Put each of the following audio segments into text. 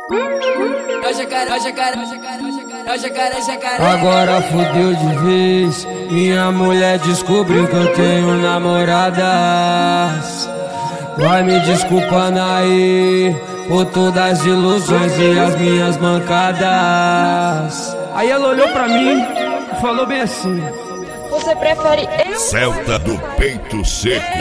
Agora fudeu de vez. Minha mulher descobriu que eu tenho namoradas. Vai me desculpando aí por todas as ilusões e as minhas mancadas. Aí ela olhou pra mim e falou bem assim: você prefere eu? Celta do peito seco.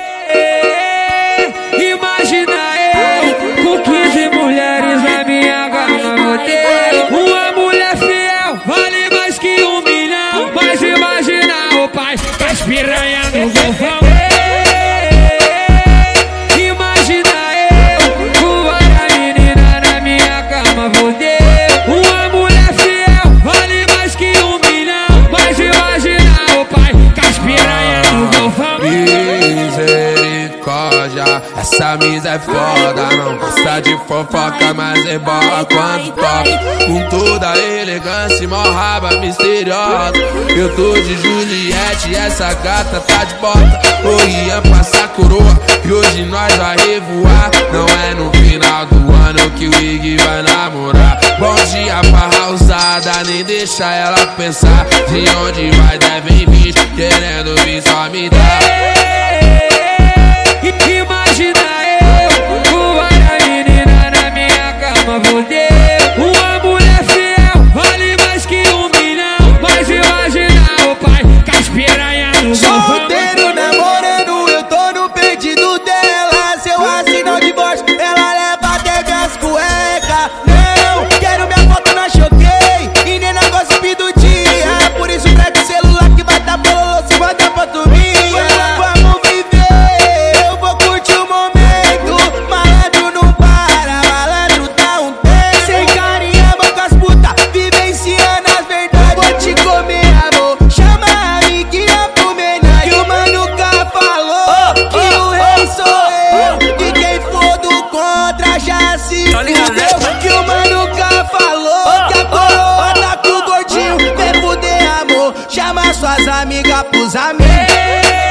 Imagina eu com 15 mulheres na minha cama. Uma mulher fiel vale mais que 1 milhão. Mas imagina o pai das piranha no golfão. Imagina eu com várias meninas na minha cama. Uma mulher fiel vale mais que 1 milhão. Mas imagina o pai das piranha no golfão. Essa misa é foda, não gosta de fofoca, mas é boa quando toca. Com toda a elegância e mó raba misteriosa. Eu tô de Juliette, essa gata tá de bota. O Ian passa coroa e hoje nós vai revoar. Não é no final do ano que o Iggy vai namorar. Bom dia pra usada, nem deixa ela pensar. De onde vai devem vir, querendo vir só me dar. Imagina eu com várias meninas na minha cama. Uma mulher fiel vale mais que 1 milhão. Mas imagina o pai com as piranha no golfão. Solteiro namorando, eu tô no pedido dela. Se eu assinar o divórcio, ela leva até minhas cuecas. Não, quero minha foto na Choquei e nem na gossip do dia. Por isso prega o celular que vai dar bololô se mandar foto minha. Vamos viver, eu vou curtir o momento. Malandro não para, malandro dá um tempo. Sem carinha, bocas puta, vivenciando as verdades. Vou te comer, amor, chama a amiguinha pro menor. Que o mano nunca falou que o rei sou eu. E quem for do contra já se fudeu. Que o mano nunca falou que a coroa tá com o gordinho. Vem fuder, amor, chama suas amigas pros amigos.